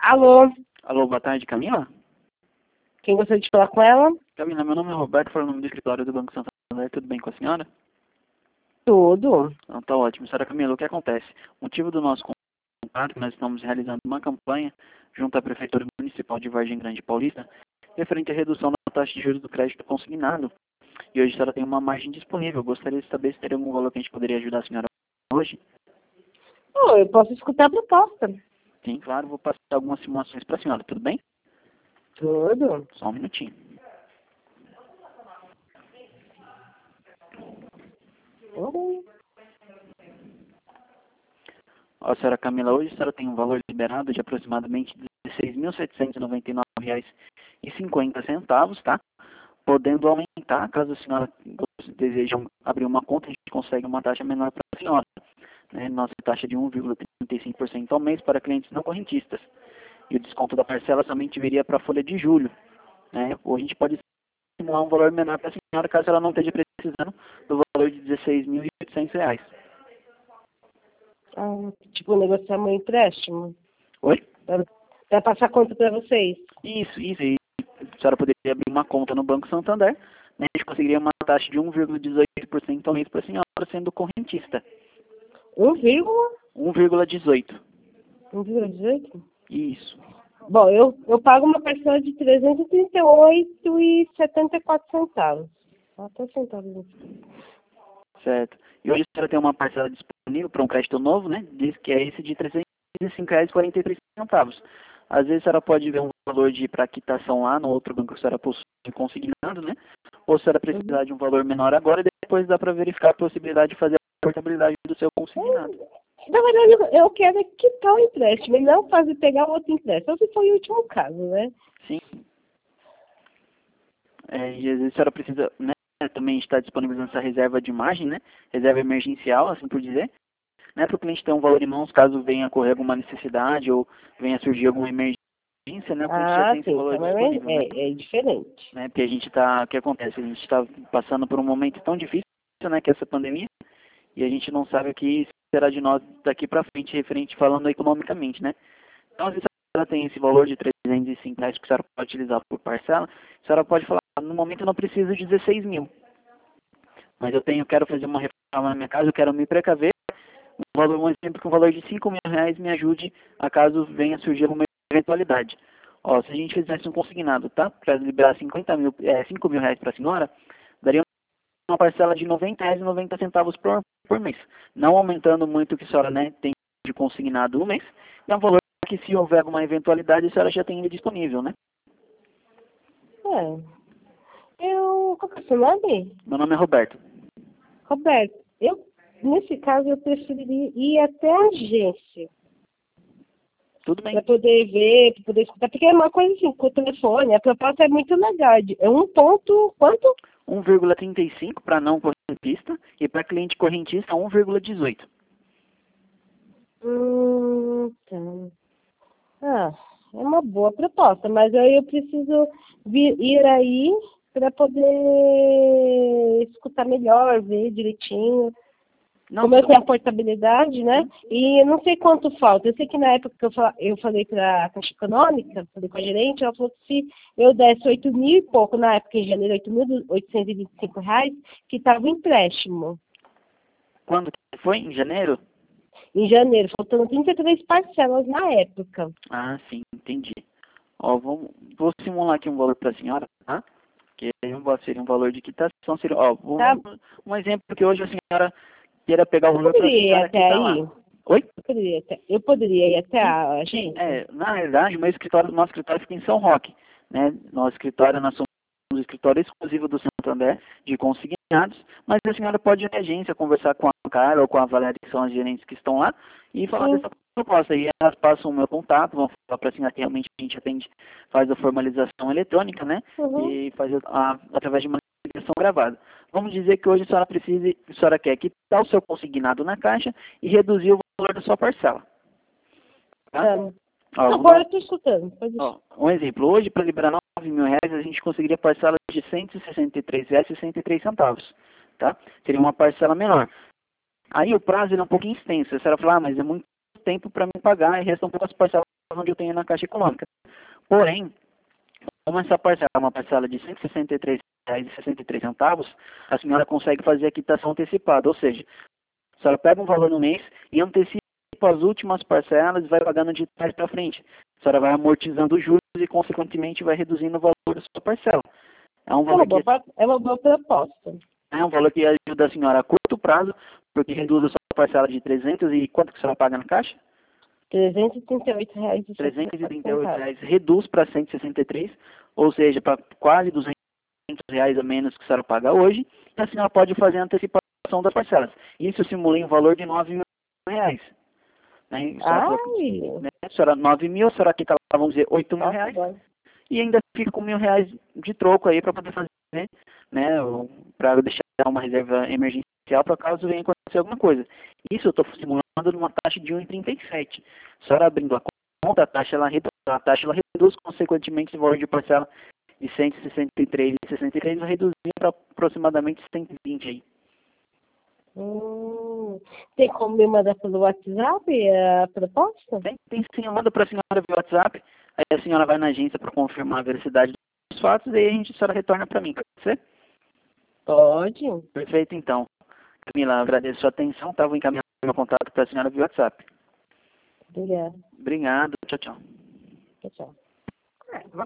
Alô, Alô, boa tarde, Camila? quem gostaria de falar com ela? Camila, meu nome é Roberto, falo o nome do escritório do Banco Santander, tudo bem com a senhora? Tudo. Então, tá ótimo. Senhora Camila, o que acontece? O motivo do nosso contato é que nós estamos realizando uma campanha junto à Prefeitura Municipal de Vargem Grande Paulista, referente à redução da taxa de juros do crédito consignado. E hoje a senhora tem uma margem disponível. Gostaria de saber se teria algum valor que a gente poderia ajudar a senhora hoje. Oh, eu posso escutar a proposta. Sim, claro, vou passar algumas simulações para a senhora, tudo bem? Tudo. Só um minutinho. Tudo. Ó, senhora Camila, hoje a senhora tem um valor liberado de aproximadamente R$ 16.799,50, tá? Podendo aumentar, caso a senhora deseje abrir uma conta, a gente consegue uma taxa menor para a senhora. Né? Nossa taxa de 1,35% ao mês para clientes não correntistas. E o desconto da parcela somente viria para a folha de julho. Né? Ou a gente pode simular um valor menor para a senhora, caso ela não esteja precisando do valor de R$ 16.800. Tipo, negociar um empréstimo. Oi? Para passar conta para vocês. Isso. E a senhora poderia abrir uma conta no Banco Santander, né? A gente conseguiria uma taxa de 1,18% ao mês para a senhora, sendo correntista. 1,18%. 1,18? Isso. Bom, eu pago uma parcela de R$ 338,74. Até centavos. Certo. E hoje a senhora tem uma parcela disponível para um crédito novo, né? Diz que é esse de R$ 305,43. Às vezes a senhora pode ver um valor de para quitação lá no outro banco que a senhora possui consignado, né? Ou a senhora precisar de um valor menor agora e depois dá para verificar a possibilidade de fazer a portabilidade do seu consignado. Na verdade, eu quero é quitar o empréstimo e não fazer pegar outro empréstimo. Esse foi o último caso, né? Sim. E às vezes a senhora precisa, né? Também está disponibilizando essa reserva de margem, né? Reserva emergencial, assim por dizer. Né, para o cliente ter um valor em mãos caso venha ocorrer alguma necessidade ou venha surgir alguma emergência, né, o cliente já tem esse Sim, valor então disponível, né? é diferente. Né, porque a gente está, o que acontece? A gente está passando por um momento tão difícil, né, que é essa pandemia, e a gente não sabe o que será de nós daqui para frente, referente falando economicamente, né? Então, às vezes a senhora tem esse valor de R$ 305 que a senhora pode utilizar por parcela, a senhora pode falar, no momento eu não preciso de 16 mil, mas quero fazer uma reforma na minha casa, eu quero me precaver, um exemplo que um valor de R$ 5.000 me ajude a caso venha surgir alguma eventualidade. Ó, se a gente fizesse um consignado, tá? Para liberar R$ 5.000 para a senhora, daria uma parcela de R$ 90,90 por mês. Não aumentando muito o que a senhora, né, tem de consignado no mês. É um valor que, se houver alguma eventualidade, a senhora já tem ele disponível, né? Qual que é o seu nome? Meu nome é Roberto. Roberto, nesse caso, eu preferiria ir até a agência. Tudo bem. Para poder ver, para poder escutar. Porque é uma coisa assim, com o telefone, a proposta é muito legal. É um ponto, quanto? 1,35 para não correntista e para cliente correntista 1,18. Tá. É uma boa proposta, mas aí eu preciso ir aí para poder escutar melhor, ver direitinho. Como eu tenho a portabilidade, né? E eu não sei quanto falta. Eu sei que na época que eu falei para a Caixa Econômica, falei com a gerente, ela falou que se eu desse 8 mil e pouco, na época em janeiro, R$ 8.825, que estava o empréstimo. Quando que foi? Em janeiro? Em janeiro, faltando 33 parcelas na época. Ah, sim, entendi. Ó, vou simular aqui um valor para a senhora, tá? Que seria um valor de quitação. Seria, ó, Tá. um exemplo que hoje a senhora queira pegar o valor para a senhora que está lá. Oi? Eu poderia ir até a agência? Na verdade, nosso escritório fica em São Roque, né? Nosso escritório, nós somos um escritório exclusivo do Santander de consignados, mas a senhora pode ir na agência, conversar com a Carla ou com a Valéria, que são as gerentes que estão lá, e falar dessa proposta. E elas passam o meu contato, vão falar para a senhora que realmente a gente atende, faz a formalização eletrônica, né? E faz através de uma ligação gravada. Vamos dizer que hoje a senhora quer quitar o seu consignado na caixa e reduzir o valor da sua parcela. Tá? Agora eu estou escutando. Um exemplo, hoje para liberar R$ 9.000 a gente conseguiria parcela de R$ 163,63, tá? Seria uma parcela menor. Aí o prazo é um pouquinho extenso. A senhora fala, mas é muito tempo para me pagar e restam poucas parcelas onde eu tenho na Caixa Econômica. Porém, como essa parcela é uma parcela de R$ 163,63, a senhora consegue fazer a quitação antecipada, ou seja, a senhora pega um valor no mês e antecipa as últimas parcelas e vai pagando de trás para frente. A senhora vai amortizando os juros e, consequentemente, vai reduzindo o valor da sua parcela. É um valor É uma boa proposta. é um valor que ajuda a senhora a curto prazo, porque reduz a sua parcela de 300 e quanto que a senhora paga na Caixa? R$ 338,64. R$ 338, reduz para 163, ou seja, para quase R$ 200 a menos que a senhora paga hoje, e a senhora pode fazer a antecipação das parcelas. Isso simula um valor de R$ 9.000. Né? A senhora 9 mil, a senhora quita lá, vamos dizer, R$ 8.000, e ainda fica com R$ 1.000 de troco aí para poder fazer, né, para deixar uma reserva emergencial para caso venha acontecer alguma coisa. Isso eu estou simulando numa taxa de 1,37. A senhora abrindo a conta, a taxa ela reduz consequentemente o valor de parcela de 163,63 vai reduzir para aproximadamente 120 aí. Tem como me mandar pelo WhatsApp a proposta? Tem sim, eu mando para a senhora via WhatsApp, aí a senhora vai na agência para confirmar a veracidade dos fatos, e aí a senhora retorna para mim, pode ser? Pode. Perfeito, então. Camila, agradeço a sua atenção, tá? Vou encaminhar meu contato para a senhora via WhatsApp. Obrigada. Obrigado, tchau, tchau. Tchau, tchau.